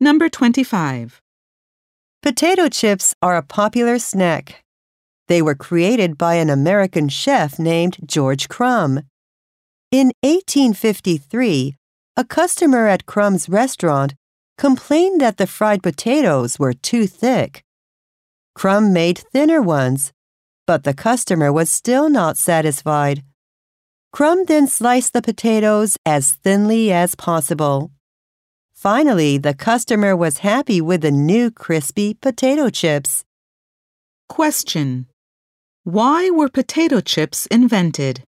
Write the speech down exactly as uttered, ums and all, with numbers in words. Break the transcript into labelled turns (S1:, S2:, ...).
S1: Number twenty-five.
S2: Potato chips are a popular snack. They were created by an American chef named George Crumb. In eighteen fifty-three, a customer at Crumb's restaurant complained that the fried potatoes were too thick. Crumb made thinner ones, but the customer was still not satisfied. Crumb then sliced the potatoes as thinly as possible. Finally, the customer was happy with the new crispy potato chips.
S1: Question. Why were potato chips invented?